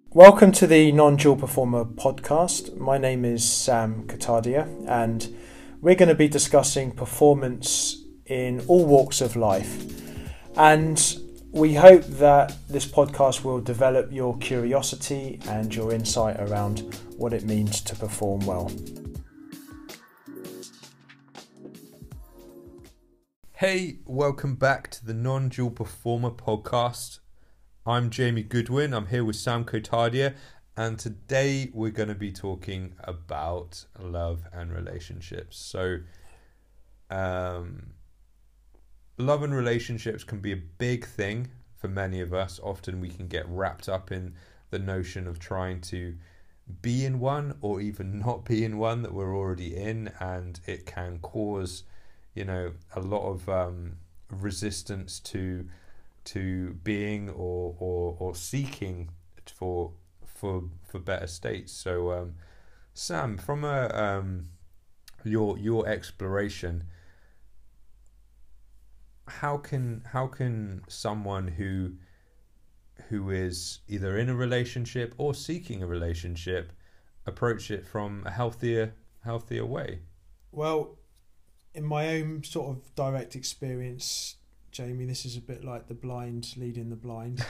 Welcome to the Non-Dual Performer podcast. My name is Sam Katadia, and we're going to be discussing performance in all walks of life. And we hope that this podcast will develop your curiosity and your insight around what it means to perform well. Hey, welcome back to the Non-Dual Performer podcast. I'm Jamie Goodwin. I'm here with Sam Kotadia, and today we're going to be talking about love and relationships. So, love and relationships can be a big thing for many of us. Often we can get wrapped up in the notion of trying to be in one or even not be in one that we're already in, and it can cause, a lot of resistance to being or seeking for better states. So Sam, from your exploration, how can someone who is either in a relationship or seeking a relationship approach it from a healthier way? Well, in my own sort of direct experience, Jamie, this is a bit like the blind leading the blind.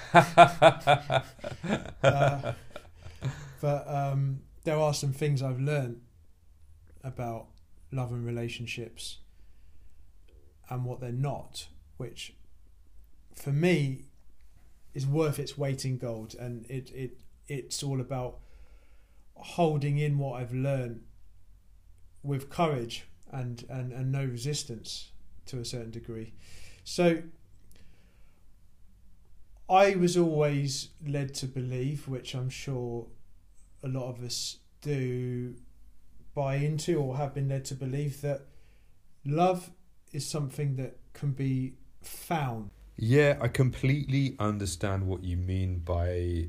But there are some things I've learned about love and relationships and what they're not, which for me is worth its weight in gold. And it's all about holding in what I've learned with courage and no resistance to a certain degree. So I was always led to believe, which I'm sure a lot of us do buy into or have been led to believe, that love is something that can be found. Yeah, I completely understand what you mean by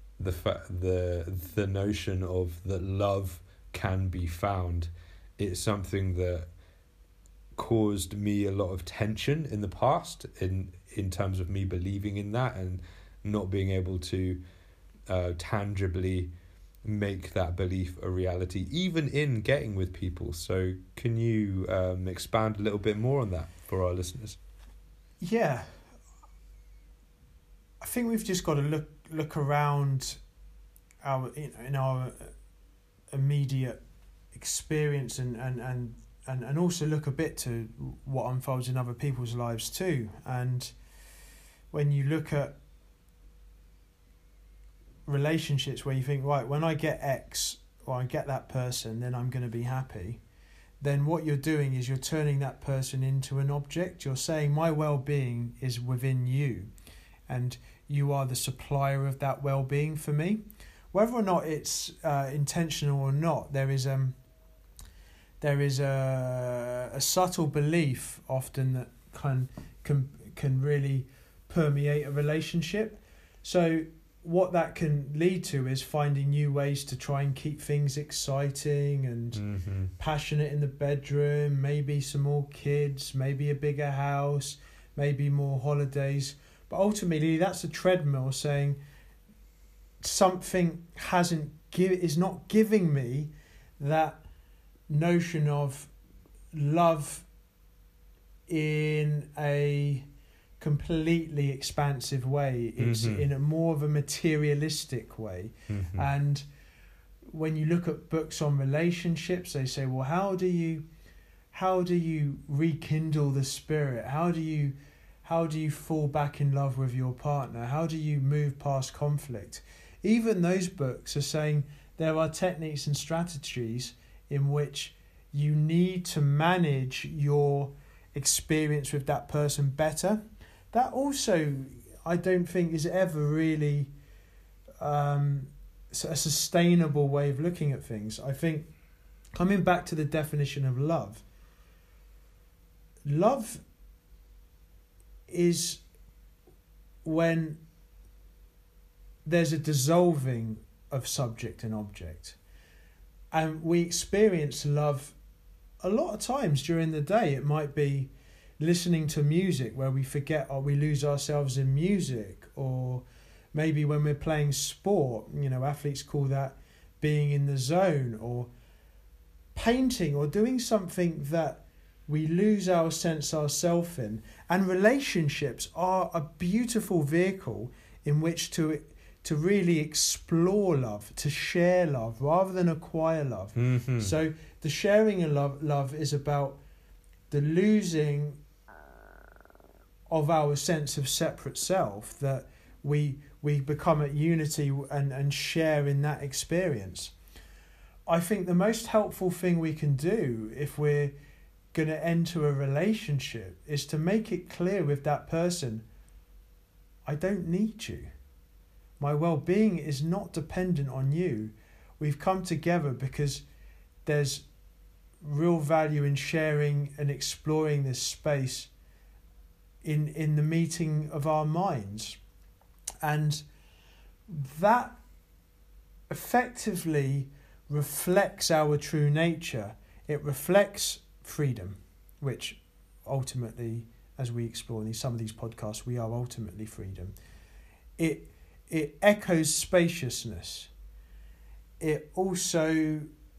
the notion of that love can be found. It's something that caused me a lot of tension in the past in terms of me believing in that and not being able to tangibly make that belief a reality, even in getting with people. So can you expand a little bit more on that for our listeners? Yeah, I think we've just got to look around in our immediate experience and also look a bit to what unfolds in other people's lives too. And when you look at relationships where you think, right, when I get X or I get that person, then I'm going to be happy, then what you're doing is you're turning that person into an object. You're saying my well-being is within you and you are the supplier of that well-being for me. Whether or not it's intentional or not, there is a subtle belief often that can really permeate a relationship. So what that can lead to is finding new ways to try and keep things exciting and passionate in the bedroom, maybe some more kids, maybe a bigger house, maybe more holidays. But ultimately that's a treadmill saying something is not giving me that notion of love in a completely expansive way. It's in a more of a materialistic way. And when you look at books on relationships, they say, well, how do you rekindle the spirit? How do you fall back in love with your partner? How do you move past conflict? Even those books are saying there are techniques and strategies in which you need to manage your experience with that person better. That also, I don't think, is ever really a sustainable way of looking at things. I think, coming back to the definition of love is when there's a dissolving of subject and object. And we experience love a lot of times during the day. It might be listening to music where we forget or we lose ourselves in music, or maybe when we're playing sport, athletes call that being in the zone, or painting, or doing something that we lose our sense ourself in. And relationships are a beautiful vehicle in which to really explore love, to share love rather than acquire love. Mm-hmm. So the sharing of love is about the losing of our sense of separate self, that we become at unity and share in that experience. I think the most helpful thing we can do if we're going to enter a relationship is to make it clear with that person, I don't need you. My well-being is not dependent on you. We've come together because there's real value in sharing and exploring this space in the meeting of our minds. And that effectively reflects our true nature. It reflects freedom, which ultimately, as we explore in some of these podcasts, we are ultimately freedom. It echoes spaciousness. It also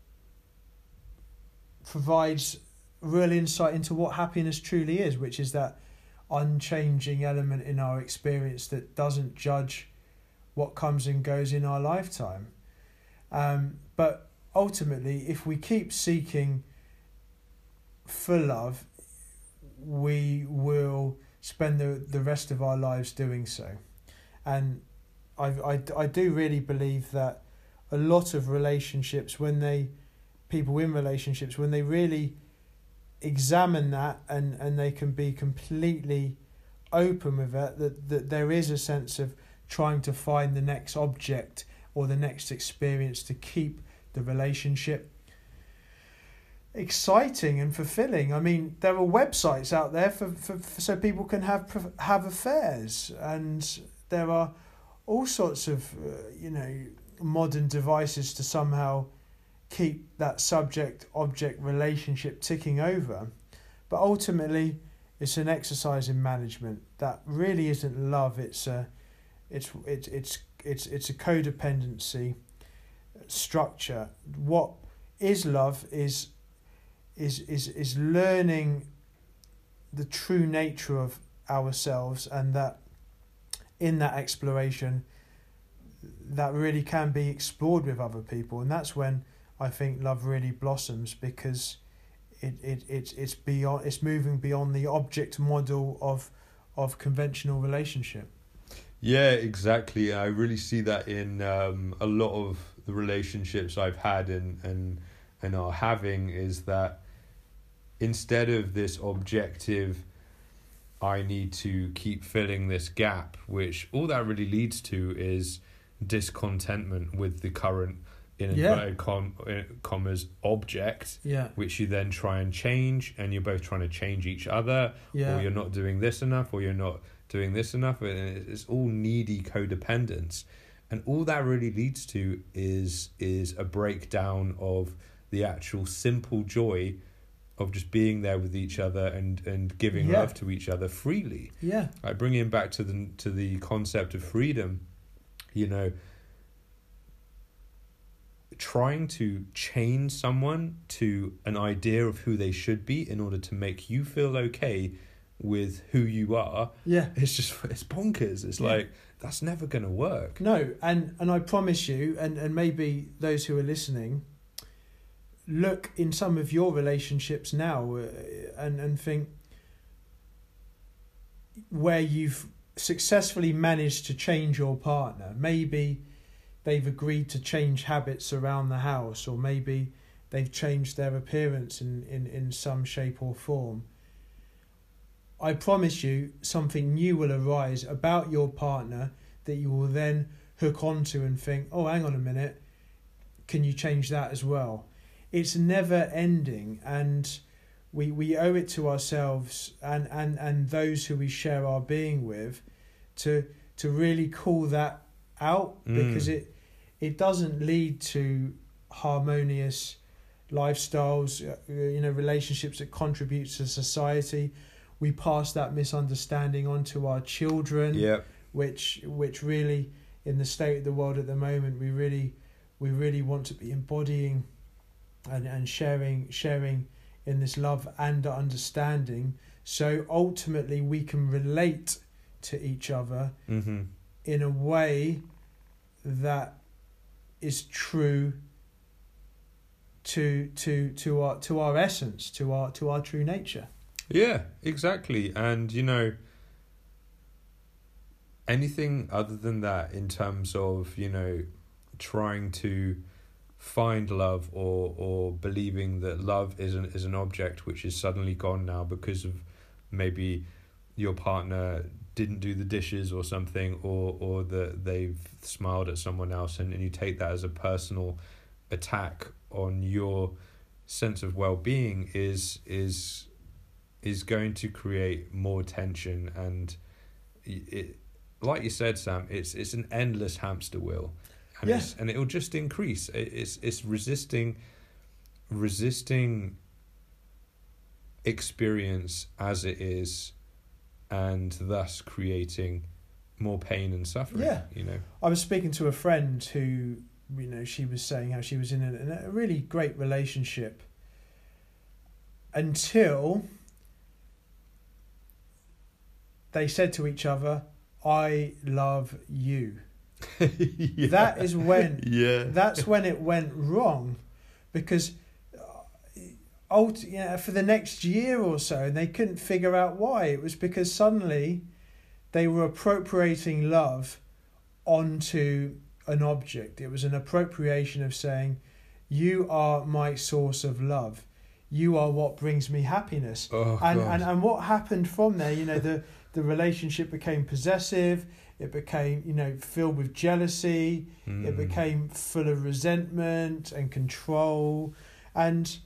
provides real insight into what happiness truly is, which is that unchanging element in our experience that doesn't judge what comes and goes in our lifetime. But ultimately, if we keep seeking for love, we will spend the rest of our lives doing so. And I do really believe that a lot of relationships, people in relationships, when they really examine that and they can be completely open with it, that there is a sense of trying to find the next object or the next experience to keep the relationship exciting and fulfilling. I mean, there are websites out there for so people can have affairs, and there are all sorts of modern devices to somehow keep that subject-object relationship ticking over. But ultimately, it's an exercise in management that really isn't love. It's a codependency structure. What is love is learning the true nature of ourselves, and that in that exploration that really can be explored with other people. And that's when I think love really blossoms, because it's moving beyond the object model of conventional relationship. Yeah, exactly. I really see that in a lot of the relationships I've had and are having, is that instead of this objective, I need to keep filling this gap, which all that really leads to is discontentment with the current, in inverted commas, object, which you then try and change, and you're both trying to change each other, or you're not doing this enough, or you're not doing this enough, and it's all needy codependence. And all that really leads to is a breakdown of the actual simple joy of just being there with each other and giving love to each other freely. Yeah. Like bringing it back to the concept of freedom, trying to chain someone to an idea of who they should be in order to make you feel okay with who you are. Yeah. It's bonkers. It's like, that's never going to work. No, and I promise you, and maybe those who are listening, look in some of your relationships now and think where you've successfully managed to change your partner. Maybe they've agreed to change habits around the house, or maybe they've changed their appearance in some shape or form. I promise you, something new will arise about your partner that you will then hook onto and think, oh, hang on a minute, can you change that as well? It's never ending, and we owe it to ourselves and those who we share our being with to really call that out, because it doesn't lead to harmonious lifestyles, relationships that contribute to society. We pass that misunderstanding on to our children, which really in the state of the world at the moment, we really want to be embodying and sharing in this love and understanding, so ultimately we can relate to each other in a way that is true to our essence, to our true nature. Yeah, exactly. And anything other than that, in terms of trying to find love or believing that love is an object which is suddenly gone now because of maybe your partner didn't do the dishes or something, or that they've smiled at someone else, and you take that as a personal attack on your sense of well-being, is going to create more tension. And it, like you said, Sam, it's an endless hamster wheel, and it'll just increase. It's resisting experience as it is, and thus creating more pain and suffering. I was speaking to a friend who, she was saying how she was in a really great relationship until they said to each other, "I love you." Yeah. That is when that's when it went wrong, because for the next year or so, and they couldn't figure out why. It was because suddenly they were appropriating love onto an object. It was an appropriation of saying, "You are my source of love. You are what brings me happiness." And what happened from there, the relationship became possessive. It became, filled with jealousy. It became full of resentment and control. And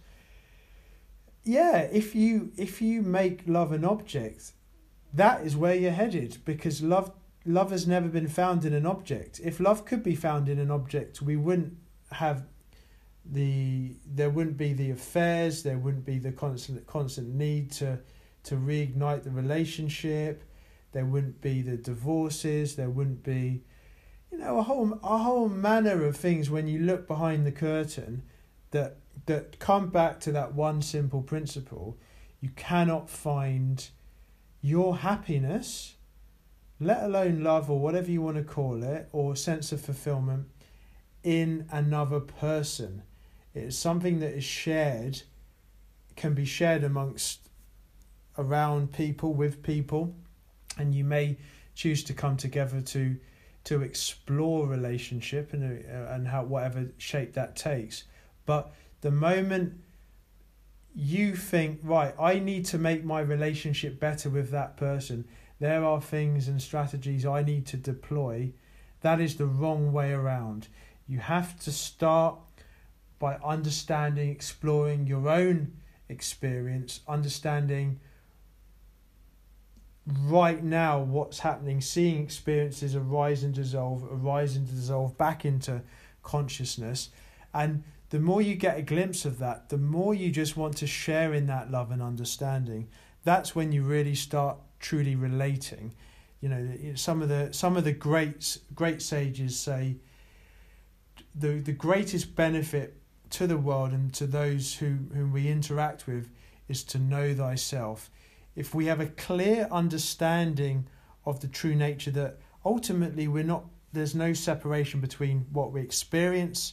if you make love an object, that is where you're headed, because love has never been found in an object. If love could be found in an object, we wouldn't have there wouldn't be the affairs, there wouldn't be the constant need to reignite the relationship, there wouldn't be the divorces, there wouldn't be a whole manner of things when you look behind the curtain that come back to that one simple principle. You cannot find your happiness, let alone love or whatever you want to call it, or sense of fulfillment, in another person. It is something that is shared, can be shared around people, with people, and you may choose to come together to explore relationship and how whatever shape that takes. But the moment you think, right, I need to make my relationship better with that person, there are things and strategies I need to deploy, that is the wrong way around. You have to start by understanding, exploring your own experience, understanding right now what's happening, seeing experiences arise and dissolve back into consciousness. And the more you get a glimpse of that, the more you just want to share in that love and understanding. That's when you really start truly relating. Some of the great sages say the greatest benefit to the world and to those whom we interact with is to know thyself. If we have a clear understanding of the true nature, that ultimately there's no separation between what we experience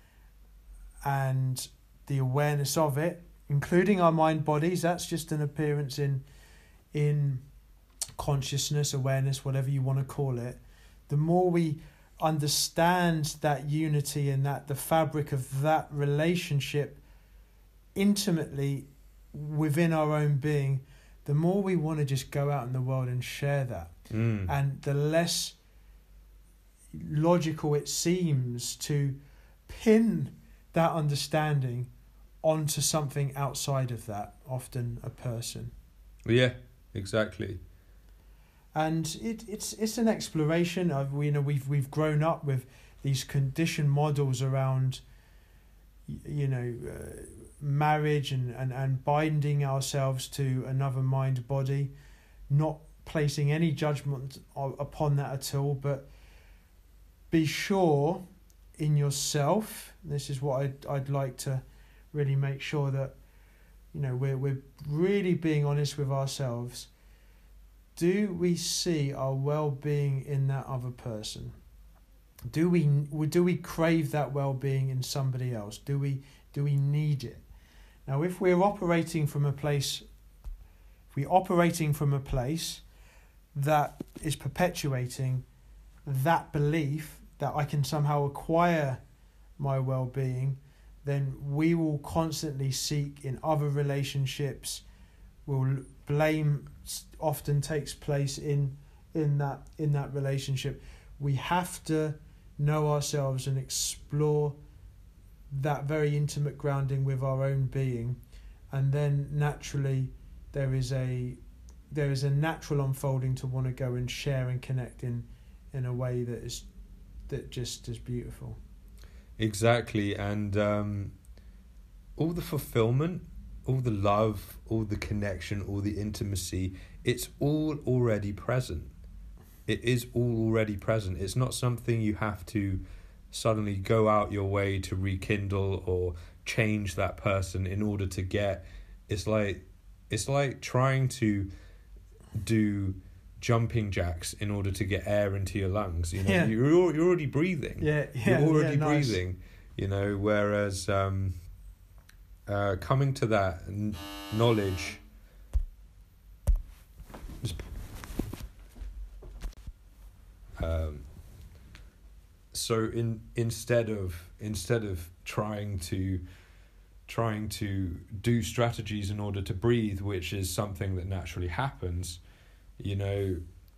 and the awareness of it, including our mind bodies. That's just an appearance in consciousness, awareness, whatever you want to call it. The more we understand that unity and that the fabric of that relationship intimately within our own being, the more we want to just go out in the world and share that. And the less logical it seems to pin that understanding onto something outside of that, often a person. Yeah, exactly. And it's an exploration of, we've grown up with these conditioned models around marriage and binding ourselves to another mind body, not placing any judgment upon that at all, but be sure in yourself. This is what I'd like to really make sure that, you know, we're really being honest with ourselves. Do we see our well-being in that other person? Do we crave that well-being in somebody else? Do we need it? Now, if we're operating from a place that is perpetuating that belief that I can somehow acquire my well-being, then we will constantly seek in other relationships. Blame often takes place in that relationship. We have to know ourselves and explore that very intimate grounding with our own being, and then naturally there is a natural unfolding to want to go and share and connect in a way that just is beautiful. Exactly. And all the fulfillment, all the love, all the connection, all the intimacy, it's all already present. It is all already present. It's not something you have to suddenly go out your way to rekindle or change that person in order to get. It's like trying to do jumping jacks in order to get air into your lungs. You know, Yeah. you're already breathing. You're already nice. breathing. You know, whereas coming to that knowledge. So instead of trying to do strategies in order to breathe, which is something that naturally happens, you know,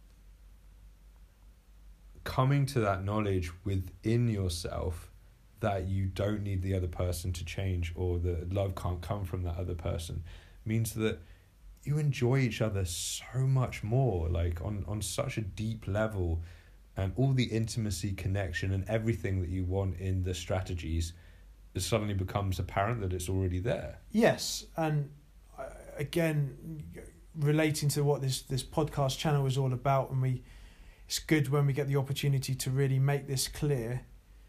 coming to that knowledge within yourself that you don't need the other person to change, or that love can't come from that other person, means that you enjoy each other so much more, like on such a deep level, and all the intimacy, connection, and everything that you want in the strategies, it suddenly becomes apparent that it's already there. Yes, and again, relating to what this podcast channel is all about, and it's good when we get the opportunity to really make this clear.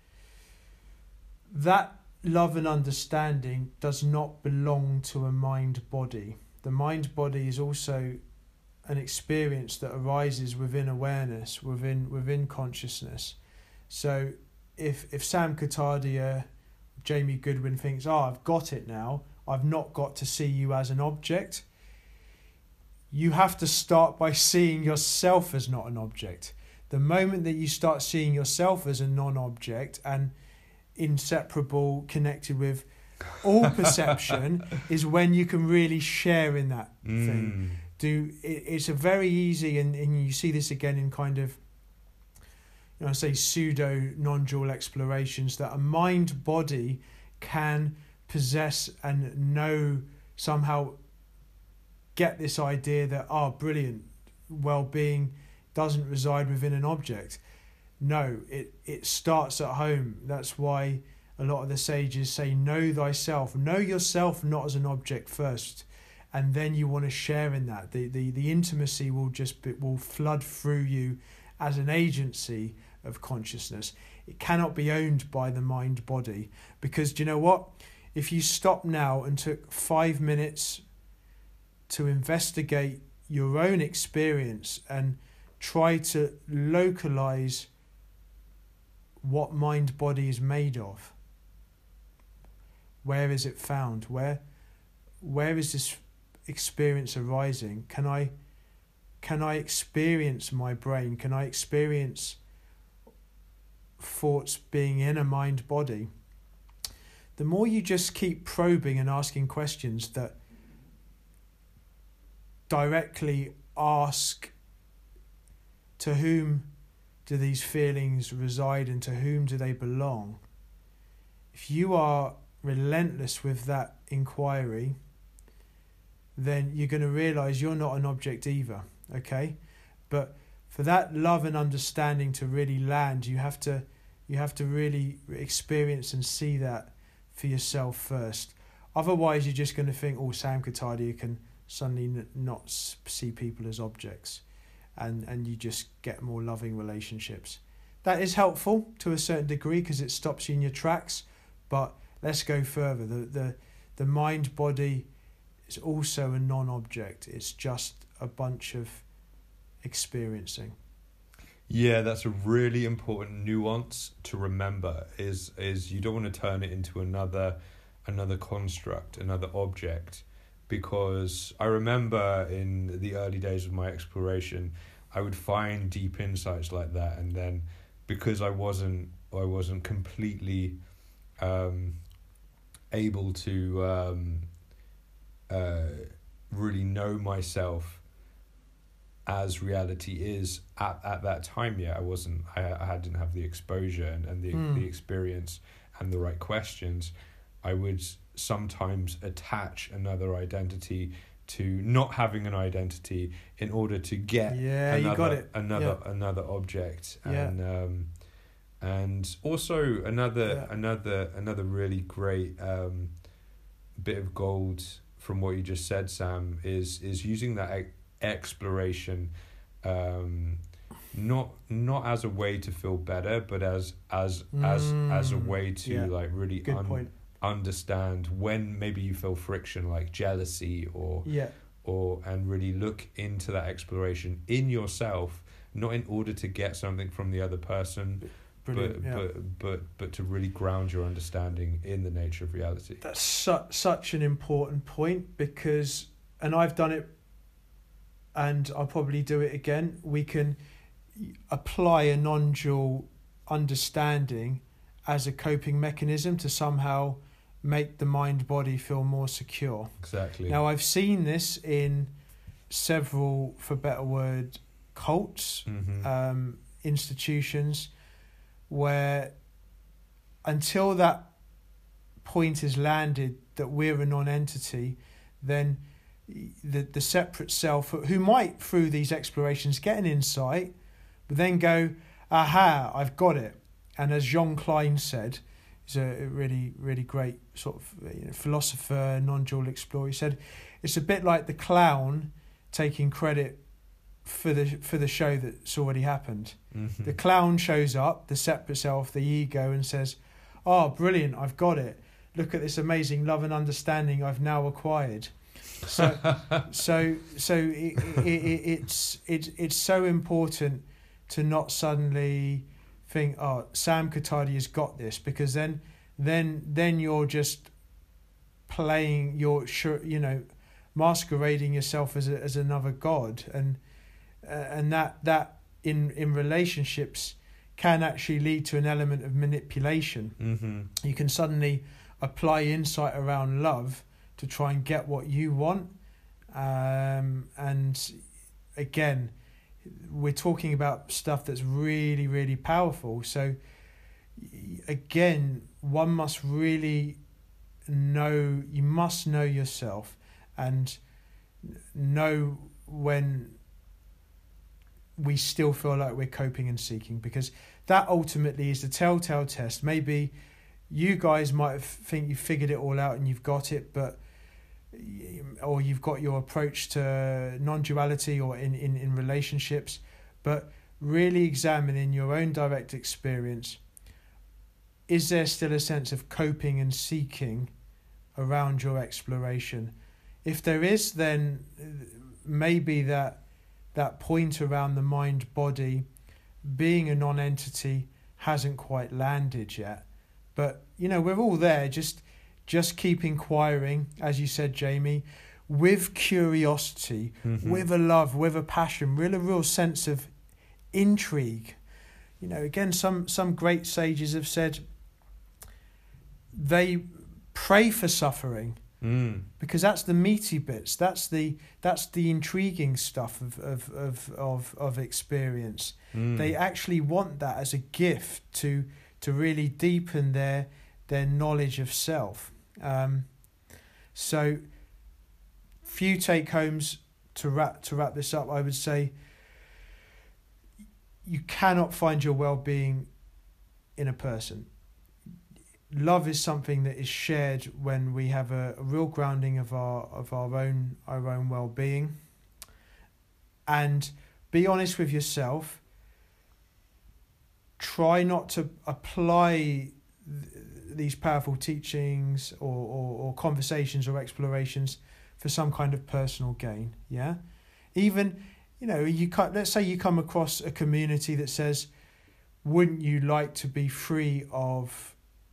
That love and understanding does not belong to a mind-body. The mind-body is also an experience that arises within awareness, within consciousness. So if Sam Katadia, Jamie Goodwin thinks, I've got it now, I've not got to see you as an object, you have to start by seeing yourself as not an object. The moment that you start seeing yourself as a non-object and inseparable, connected with all perception, is when you can really share in that thing. It's a very easy, and you see this again in kind of, you know, say pseudo non-dual explorations, that a mind body can possess and know, somehow get this idea that brilliant, well-being doesn't reside within an object. No, it starts at home. That's why a lot of the sages say, know thyself, know yourself not as an object first, and then you want to share in that. The intimacy will flood through you as an agency of consciousness. It cannot be owned by the mind body, because do you know what? If you stop now and took 5 minutes to investigate your own experience and try to localize what mind body is made of, where is it found? Where is this experience arising? Can I experience my brain? Can I experience thoughts being in a mind body? The more you just keep probing and asking questions that directly ask, to whom do these feelings reside and to whom do they belong? If you are relentless with that inquiry, then you're going to realize you're not an object either, okay? But for that love and understanding to really land, you have to really experience and see that for yourself first. Otherwise, you're just going to think, Sam Katadia can suddenly not see people as objects, and you just get more loving relationships. that is helpful to a certain degree because it stops you in your tracks. But let's go further. The mind body is also a non-object. It's just a bunch of experiencing. Yeah, that's a really important nuance to remember. Is you don't want to turn it into another construct, another object, because I remember in the early days of my exploration, I would find deep insights like that, and then because I wasn't completely able to really know myself as reality is at that time yet. I didn't have the exposure and the experience and the right questions. I would sometimes attach another identity to not having an identity in order to get another object, and also another really great bit of gold from what you just said, Sam, is using that exploration not as a way to feel better, but as a way to like really understand when maybe you feel friction, like jealousy or and really look into that exploration in yourself, not in order to get something from the other person. But to really ground your understanding in the nature of reality. That's such an important point, because, and I've done it and I'll probably do it again, we can apply a non-dual understanding as a coping mechanism to somehow make the mind-body feel more secure. Exactly. Now, I've seen this in several, for better word, cults, institutions, where until that point is landed that we're a non-entity, then the separate self, who might through these explorations get an insight, but then go, aha, I've got it. And as Jean Klein said, he's a really, really great sort of philosopher, non-dual explorer, he said, it's a bit like the clown taking credit for the show that's already happened. Mm-hmm. The clown shows up, the separate self, the ego, and says, "Oh, brilliant! I've got it. Look at this amazing love and understanding I've now acquired." So it's so important to not suddenly think, "Oh, Sam Kotadia's got this," because then you're just playing, masquerading yourself as another god, and that in relationships can actually lead to an element of manipulation. Mm-hmm. You can suddenly apply insight around love to try and get what you want, and again, we're talking about stuff that's really, really powerful. So again, one must really know, you must know yourself and know when we still feel like we're coping and seeking, because that ultimately is the telltale test. Maybe you guys might think you figured it all out and you've got it, or you've got your approach to non-duality or in relationships, but really examine in your own direct experience, is there still a sense of coping and seeking around your exploration? If there is, then maybe that point around the mind-body being a non-entity hasn't quite landed yet. But, we're all there. Just keep inquiring, as you said, Jamie, with curiosity, with a love, with a passion, with a real sense of intrigue. Again, some great sages have said they pray for suffering. Because that's the meaty bits. That's the intriguing stuff of experience. They actually want that as a gift to really deepen their knowledge of self. So, few take homes to wrap this up. I would say you cannot find your well-being in a person. Love is something that is shared when we have a real grounding of our own well-being. And be honest with yourself. try not to apply these powerful teachings or conversations or explorations for some kind of personal gain. Yeah, even, let's say you come across a community that says, wouldn't you like to be free of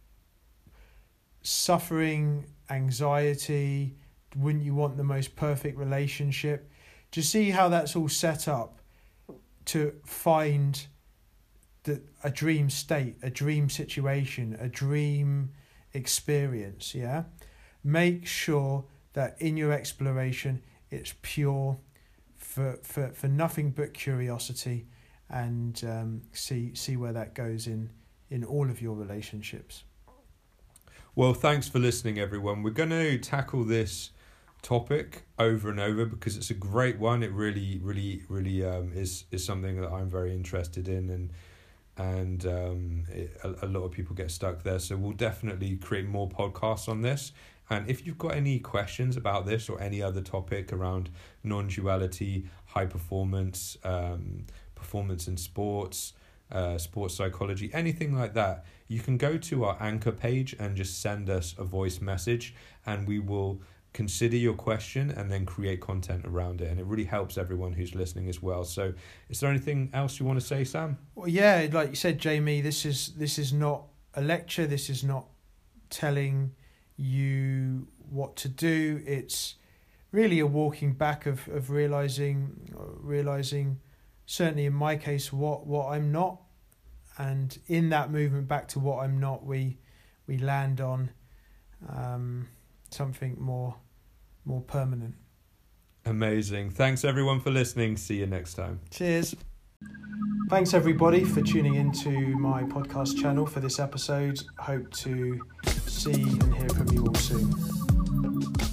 suffering, anxiety? Wouldn't you want the most perfect relationship? Do you see how that's all set up to find a dream state, a dream situation, a dream experience? Yeah, make sure that in your exploration it's pure, for nothing but curiosity, and see where that goes in all of your relationships. Well, thanks for listening, everyone. We're going to tackle this topic over and over because it's a great one. It really is something that I'm very interested in, and a lot of people get stuck there. So we'll definitely create more podcasts on this. And if you've got any questions about this or any other topic around non-duality, high performance, performance in sports, sports psychology, anything like that, you can go to our Anchor page and just send us a voice message, and we will consider your question and then create content around it. And it really helps everyone who's listening as well. So is there anything else you want to say, Sam? Well, yeah, like you said, Jamie, this is not a lecture. This is not telling you what to do. It's really a walking back of realizing, certainly in my case, what I'm not, and in that movement back to what I'm not, we land on something more permanent. Amazing. Thanks everyone for listening. See you next time. Cheers. Thanks everybody for tuning into my podcast channel for this episode. Hope to see and hear from you all soon.